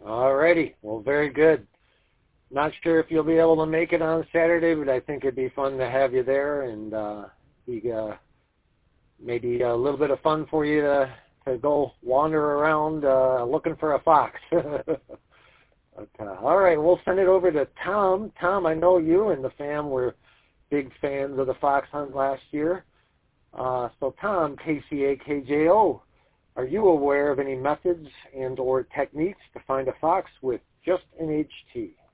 All righty. Well, very good. Not sure if you'll be able to make it on Saturday, but I think it'd be fun to have you there, and maybe a little bit of fun for you to go wander around looking for a fox. All right, we'll send it over to Tom. Tom, I know you and the fam were big fans of the fox hunt last year. So Tom, KCAKJO, are you aware of any methods and or techniques to find a fox with just an HT?